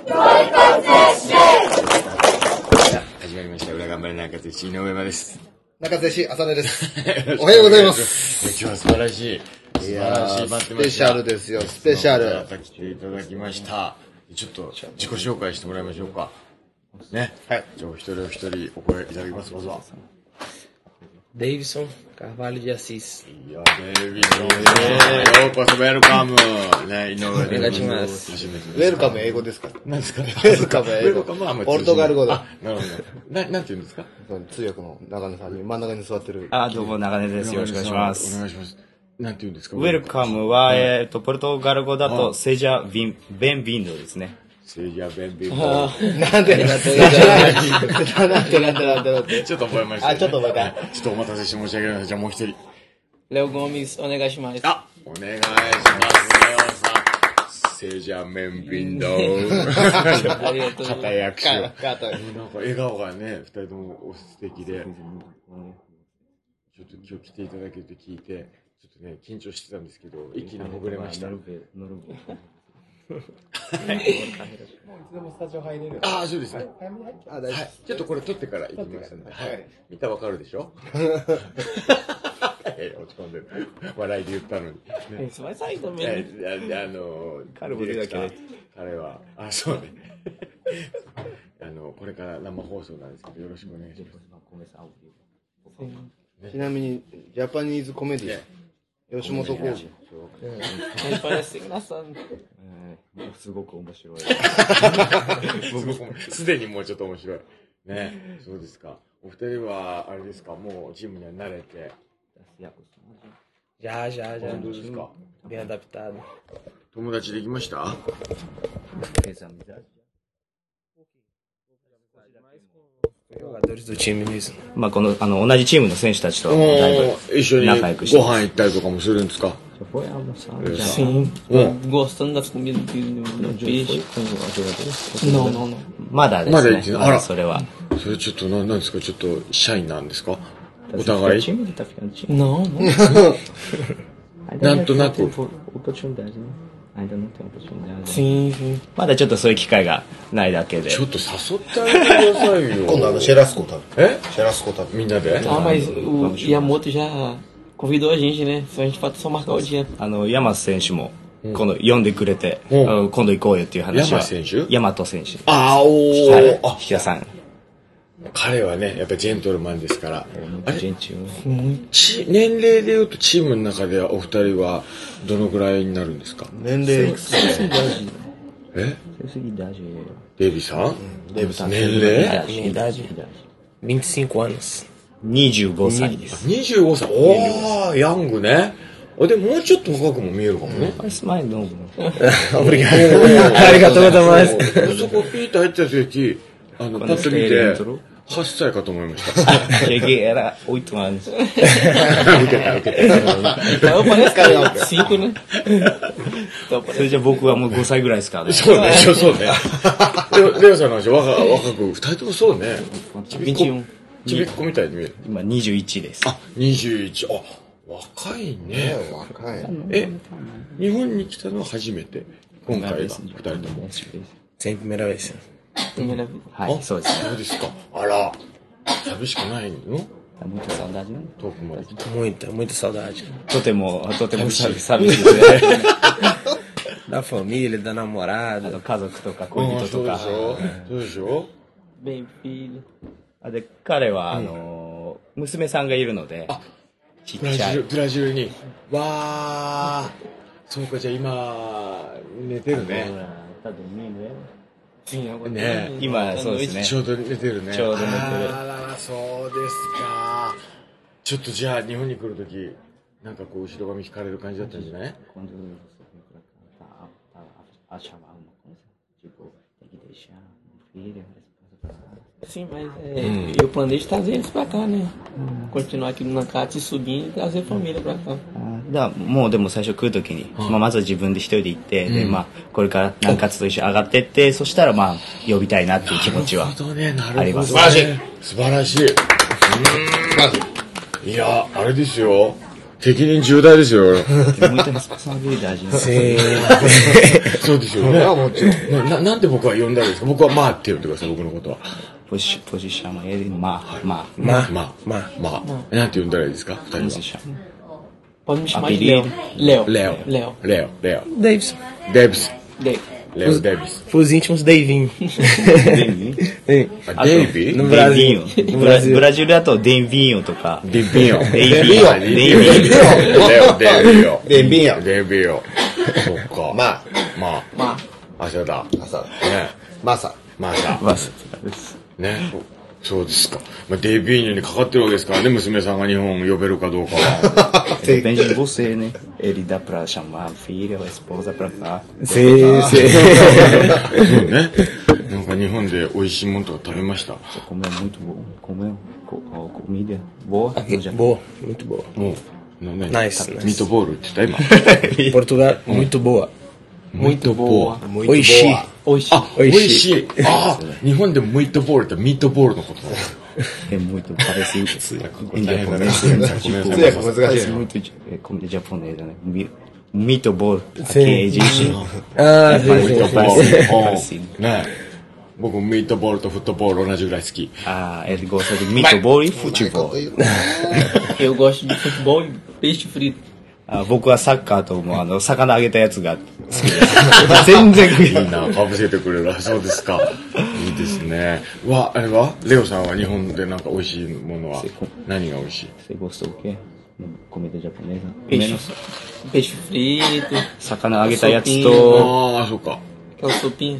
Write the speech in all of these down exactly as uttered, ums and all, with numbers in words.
始まりました。裏頑張り中津市井上間です。 中津市浅根です。おはようございます。 今日は素晴らしい。素晴らしい。 スペシャルですよ、スペシャル。 来ていただきました。ちょっと自己紹介してもらいましょうか。ね。はい。じゃあ、お一人お一人お声いただきます。まずは。 Davidson Carvalho de Assis。 いや、デイビソン。ようこそ、ウェルカム。ね、井上で。 お願いします。 ウェルカム英語ですか？ 何ですか？ウェルカム英語。ポルトガル語だ。 なるほど。な、なんて言うんですか？ 通訳の中根さんに真ん中に座ってる。 あ、どうも、中根です。よろしくお願いします。 お願いします。なんて言うんですか？ ウェルカムは、えっと、ポルトガル語だと、セジャビン、ベンビンドですね。 セジャベンビンド。 なんでなんでなんでなんでなんでなんでちょっと覚えました。 あ、ちょっと覚えた。 ちょっとお待たせして申し訳ないです。じゃあもう一人。 レオゴミス、お願いします。 あ、お願いします。レオさん。セジャメンビンド。 ありがとう。 片役所。なんか笑顔がね、二人とも素敵で。ちょっと今日来ていただけると聞いて、ちょっとね、緊張してたんですけど、一気にほぐれました。もういつでもスタジオ入れる。ああ、そうですね。はい。ちょっとこれ撮ってから行きますんで。はい。見たらわかるでしょ？え、落ち込んでる。笑いで言ったのに。 え、それ最後めあの、彼も出たけど、彼は、あ、そうね。あの、これから生放送なんですけど、よろしくお願いします。 ちなみに、ジャパニーズコメディ、吉本興業。 すごく面白い。 すでにもうちょっと面白い。ね、そうですか。お二人は、あれですか、もうチームには慣れて。 Já, já, já. 本当ですか。 Bem adaptado. 友達できました？ Jogadores do time mesmo. まあこのあの同じチームの選手たちとだいぶ一緒に仲良くしてご飯行ったりとかもするんですか ？Sim. Gostando das comidas do peixe. Não, não, não. まだですね。まだそれは。 それちょっと何ですか？ちょっとシャイなんですか？お互い？ Não, não. なんとなく。 Sim, sim. まだちょっとそういう機会がないだけで。 ちょっと誘ってあげてくださいよ。 今度あのシェラスコ食べ。 え？ シェラスコ食べ。 みんなで？ Ah, mas o Yamoto já convidou a gente, né? Só a gente pode só marcar o dia. あの山瀬選手も今度呼んでくれて、今度行こうよっていう話は。 山瀬選手？ 山戸選手。 あおー。 はい。引田さん。 彼はね、やっぱりジェントルマンですから。 あれち年齢でいうとチームの中ではお二人はどのぐらいになるんですか？ 年齢。 え？デイビさん？ デイビさん。 年齢？ Minha idade? vinte e cinco anos. にじゅうごさいです。 にじゅうごさい。おー、ヤングね。でももうちょっと若くも見えるかもね。 Mas não. Obrigado. ありがとうございます。 そこピーッと入った時、あの、パッと見て、はっさいかと思いました。 Cheguei, era oito anos. 受けた、受けた。 Eu pareço cara cinco, né? それじゃ僕はもうごさいぐらいですからね。 そうね、そうね。レオさんの話、若若く、二人ともそうね。ちびっこ、ちびっこみたいに見える。 今にじゅういちです。 あ、にじゅういち。あ、若いね。 若い。 え、日本に来たのは初めて。今回が二人とも。 Sem primeira vez. Primeira vez. はい、そうですね。 そうですか。あら、寂しくないの ？Muita saudade, né? 遠くまで来て。 Muita, muita saudade. とても、とても寂しいですね。 Da família, da namorada. 家族とか恋人とか。 そうでしょ？ Bem filho. で、彼は、あの、娘さんがいるので、ちっちゃい。 ブラジルに。わー。そうか、じゃあ今、寝てるね。 ね、 今、そうですね。 ちょうど寝てるね。 ちょうど寝てる。 あら、そうですか。ちょっとじゃあ、日本に来るとき、なんかこう、後ろ髪引かれる感じだったんじゃない？ Sim, mas é, hum. eu planejo trazer eles pra cá, né? Hum. Continuar aqui no Nancate, subir e trazer família pra cá. だもうでも最初来るときに、うんまあ、まずは自分で一人で行って、うん、でまあこれから南葛と一緒に上がってって、そしたらまあ呼びたいなっていう気持ちはあります。 素晴らしい。素晴らしい。うん。いやあれですよ。 責任重大ですよ。 muita responsabilidade, né? Sim. そうですよね。な, なんで僕は呼んだんですか？僕はまあって呼んでください、僕のことは。 Pode, pode chamar ele Ma, Ma. Ma, Ma, Ma. まあ。なんて呼んだらいいですか？二 Como 人 se は。 chama? Pode me chamar de Apelido. Léo. Léo. レオ。 Léo. レオ。レオ。 Davis. デビス。 Léo. レオ・デビス。 Os íntimos Davinho. Sim. あ、デイビー No Brasil. Denvinho. No ブラ Brasil. ブラジルだとデンビーヨとか。 ディビオ。 デンビーヨ。デンビーヨ。 レオ、デビオ。 デンビーヨデビオ。そっか。 まあ、 まあ。 Ma. 朝だ。 朝、 ね。 マサ。 まあさ。 まあ、そうです。 ね。そうですか。まあ、デビーニョにかかってるわけですからね、娘さんが日本呼べるかどうかは。 Depende de você, né? Ele dá pra chamar a filha ou a esposa pra cá. Sim, sim. そうね。なんか日本で美味しいものとか食べました。 Comeu muito bom. Comeu co- ó, comida boa no Japão. Boa, muito boa. もう、な、なに Nice, ミ nice. ートボールって言った今。 Portugal, muito boa. Muito boa. Muito Oishi. boa. Oxi. あ、美味しい。ああ、日本でもミートボールってミートボールのことだ。 É muito parecido em 大変だね。 japonês. ごめん Tudo な é さい。 parece Parece muito de- é comida japonesa, né? Mi- Meatball. Aqui Sim. existe. Ah, sim, ミー sim. トボ sim. ール。 Parecido. うんね僕もミートボールとフットボール同じぐらい好き。 Ah, ele gosta de meatball e futebol. Eu gosto de futebol e peixe frito. あ僕はサッカーともうあの魚揚げたやつが好きです。全然食いいいな、かぶせてくれる。そうですか。いいですね。わ、あれはレオさんは日本でなんか美味しいものは何が美味しい？ Você gostou o quê? Comida japonesa? Peixe, Menos peixe frito. 魚揚げたやつと、 ああ、そうか。 Aquela sopinha.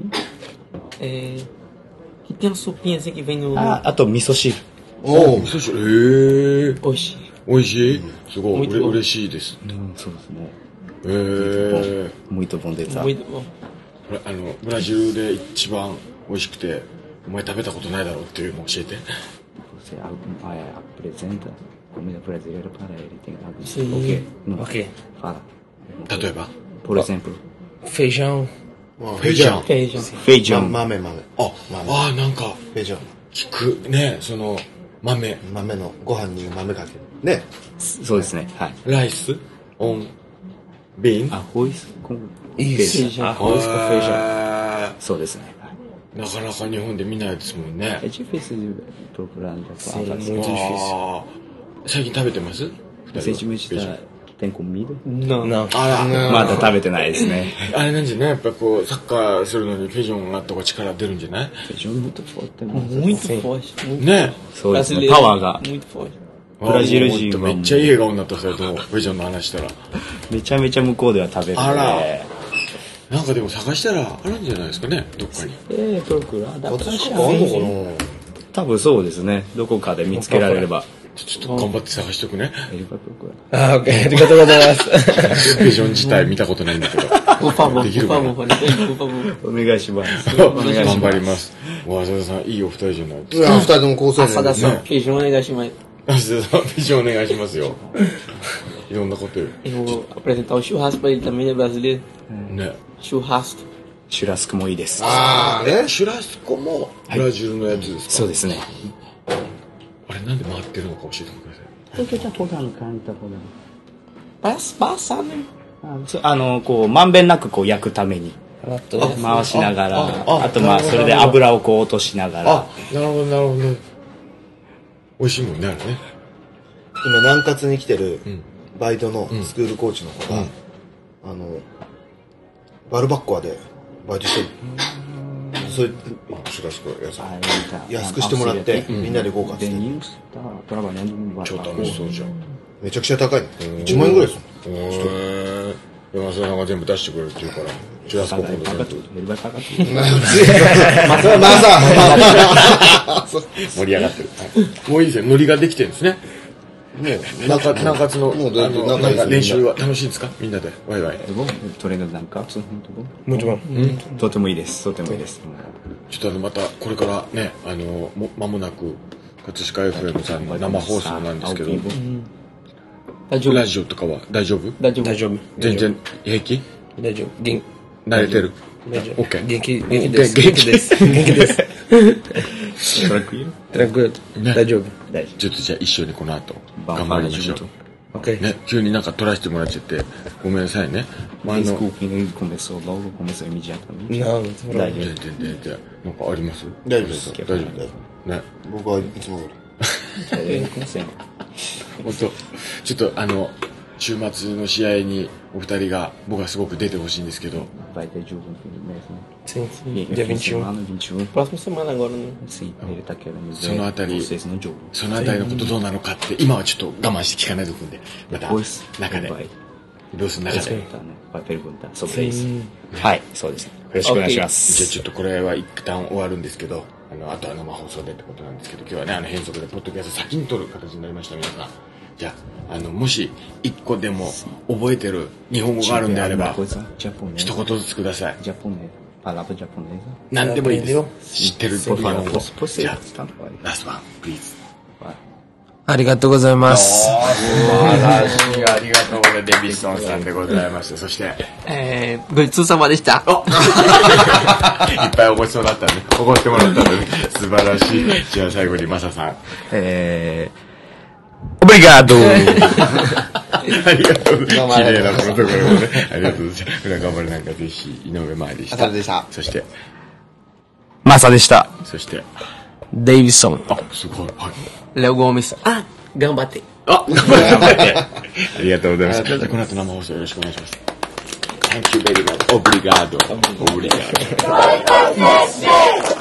É. Que tem uma sopinha assim que vem no. ああと味噌汁。 おう。 味噌汁。へえ。 Oxi. 美味しい？すごい。 もう一個うれ嬉しいです。 うん、そうですね。 へえ。 Muito bom de estar. Muito bom. これあのブラジルで一番美味しくてお前食べたことないだろうっていうのを教えて。 Você ah, é, apresenta comida brasileira para ele. Tem algo Sim. o quê? Não. Ok. Fala. 例えば。 Por exemplo, Feijão. フェイジャン。 Feijão. feijão. 豆豆。 あ、あーなんかフェイジョン。 聞くね、その豆、 豆のご飯に豆かける。ね。 そうですね。はい。 ライス、オン、ビーン。 Arroz com Isso. feijão. Arroz com feijão. へそうですね。はい。 ーなかなか日本で見ないですもんね É。difícil de procurar no Japão. Sim, Assim. muito difícil. あー最近食べてます？ Recentemente tá, tem comida? Não. Não. あら、 まだ食べてないですね。 あれなんじゃね、やっぱこうサッカーするのにフェイジョンがあった方が力出るんじゃない？ Feijão é muito forte também. Muito Sim. forte. Muito ね。 そうですね。 brasileiro. パワーが Muito forte. ブラジル人はめっちゃいい笑顔になった二人ともフェイジョンの話したら。 めちゃめちゃ向こうでは食べるのあらで。 なんかでも探したらあるんじゃないですかね、どっかに。 えー、procurar dá pra 私 achar. とかあんのかな？ 多分そうですね。どこかで見つけられれば。 ちょっと頑張って探しとくね。 Ele vai procurar. Ah, ok. Arigatou gozaimasu. フェイジョン自体見たことないんだけど。 Por favor, でき por るかな favor, Rony, por favor. お願いします。 頑張ります。わ浅田さん、いいお二人じゃないですか。 うわ、二人とも高青年 Assadação. Feijão é legal. 浅田さん、フェイジョンお願いしますよ。いろんなことよ。 Eu vou apresentar o churrasco pra ele também, né, brasileiro? ね。 Churrasco. シュラスクもいいです。 ああ、ね。 シュラスコもブラジルのやつですか？ そうですね。 あれなんで回ってるのか教えてください。 Porque tá rodando, carne tá rodando. Parece passar, né? あの、こう、まんべんなくこう焼くために Prato. 回しながら、 あああとまあ、 なるほどそれで油をこう落としながらあ、、なるほど、なるほど。美味しいもんね、あれね。 今、南葛に来てるんバイトのスクールコーチの子が、 うんあの、バルバッコアでバイトしてる。それ、シュラスコ安い Aí tá- 安くしてもらって、 auxilia みんなで豪華っつって Denils tá trabalhando no 超 barco. 楽しそうじゃん。 めちゃくちゃ高いの。いちまん円ぐらいですよ。 へー。山田さんが全部出してくれるって言うから、シュラスコ Paga, 今度 paga 全部 tudo. Ele vai pagar tudo. まさ盛り上がってる。はいもういいですよ、ノリができてるんですね。 もう、 中中津の、 もうだいぶ仲いいあのなんか練習は楽しいんですかみんなで、ワイワイ。 É bom? Tô lendo Nankatsu, muito bom. Muito bom. とてもいいです。とてもいいです。 ちょっとあの、また、これからね、あの、も、間もなく、葛飾 エフエム さんの生放送なんですけど、 Ao vivo. Tá de ラジオとかは大丈夫？ Dá de Dajob. 全然平気？ Dajob. Gen- 慣れてる？ Dajob. OK。 Genki, お genki 元 desu. 気 Genki desu. Genki desu. Tranquilo? Tranquilo. Né? Dajob. 大丈ちょっとじゃあ一緒にこの後、 夫。 頑張りましょう。 OK。 ね、急になんか撮らせてもらっちゃって、ごめんなさいね。まあ、あの、 Desculpe, ele começou logo, começou imediatamente. Não, 大丈夫。 全然全然、なんかあります？ 大丈夫です。 大丈夫ね。 僕はいつも通り。 えー、com sempre. 本当、ちょっとあの、週末の試合にお二人が、僕はすごく出てほしいんですけど。 Vai ter jogo no fim do mês, né? Sim, E- dia fim de vinte e um. semana, vinte e um. Próxima semana agora, né? Sim, ele tá querendo そのあた ver り、 vocês no jogo. そのあたりのことどうなのかって、今はちょっと我慢して聞かないとくんで、また Depois, 中 ele で、 vai どうする中で。 perguntar, né? Vai perguntar sobre isso. はい、そうですね。よろしくお願いしまじゃあす。 ちょっとこれは一旦終わるんですけど、あの、あとは生放送でってことなんですけど、今日はね、あの、変則でポッドキャスト先に撮る形になりました、皆さん。じゃあ、あの、もし一個でも覚えてる日本語があるんであれば、 coisa japonesa. 一言ずつください。 Japonês. Palavra japonesa. 何でもいいです。知ってる日 Por 本 favor, 語。 por じ você. ゃあ、 Tá, vai. ラストワン、プリーズ。 ありがとうございます。 素晴らしい、ありがとうございます。デビッソンさんでございました。そして、いっえー、ごちそうさまでした。 ぱいおごちそうだったんで、おごってもらったので、素晴らしい。じゃあ最後にマサさん。 えー、obrigado! ありがとう。綺麗なプロトコルもね。ありがとうございます。裏頑張るなんかぜひ、井上まいでした。 浅田でした。 そして、 マサでした。 そして、 デイビソン。 あ、すごい。はい。 レオゴーミス。あ、頑張って。 あ、頑張って。ありがとうございます。じゃあこの後生放送よろしくお願いします。Thank you very much. Obrigado. Obrigado.